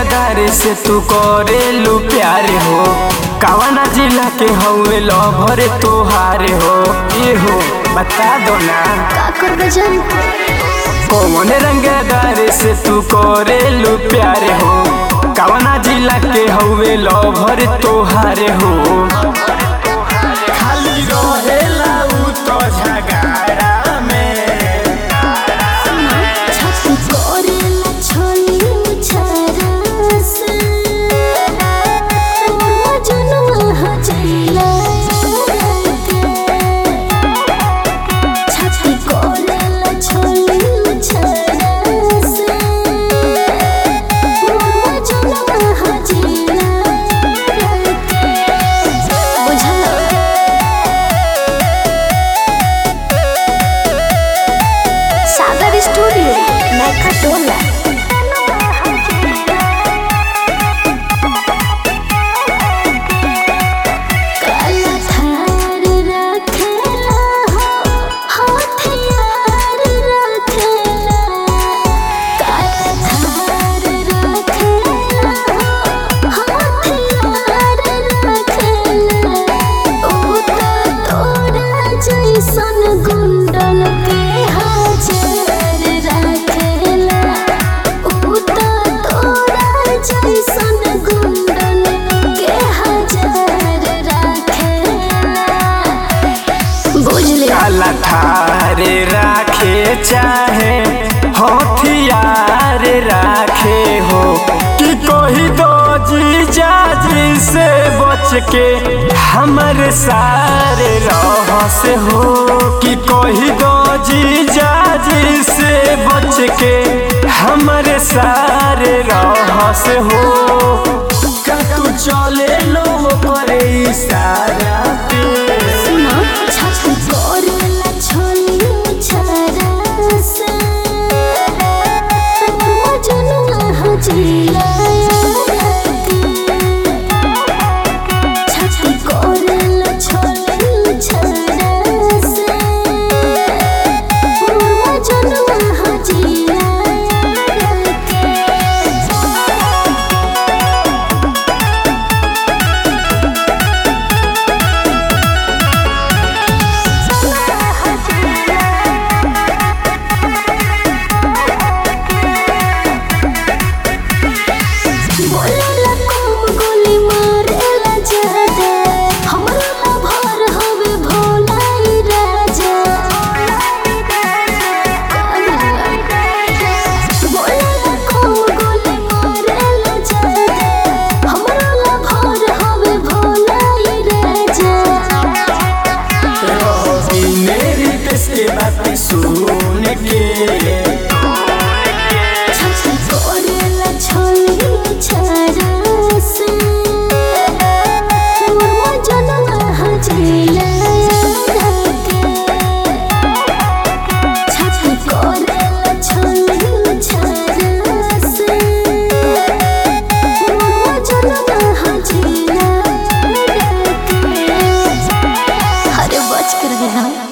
रंगदारी से तू करेलू प्यारे हो। कवना जिला के हवे लभर तोहारे हो। ये हो बता दो ना का करबे जान कौन रंगदारी से तू करेलू प्यारे हो। कवना जिला के हवे लभर तोहारे हो। खाली रहेला उ तो झगड़ा में छाती करेला छोली छरस मोर जनवा हजला छाती करेला छोली छरस मोर जनवा हजला बुझला सागर स्टूडियो नैका टोला काला थार रखेला हो हथियार रखेला काला थार रखेला हो हथियार रखेला ओ तो तोरा जैसन गुंडल के हाजर रखेला ओ तो तोरा जैसन गुंडल के हाजर रखेला बुझले काला थारे राखे चाहे हथियार राखे हो कि कोई दो जीजा जी से बच के हमर सारे रहस हो। कि कोई दो जीजा जी से बच के हमर सारे रहस हो। का तू चले लो करे इशारा पे सुना छाती करेला छोली छरस मोर जनवा हजला छाती करेला छोली छरस मोर जनवा हजला बोलेला कम गोली मारेला ज्यादा हमरा ला भर हवे भोलाई राजा बोलेला कम गोली मारेला ज्यादा हमरा ला भर हवे भोलाई राजा मेरी देश के बात सुन के छाती करेला छोली छरस मोर जनवा हजला छाती करेला छोली छरस मोर जनवा हजला अरे बच कर गया।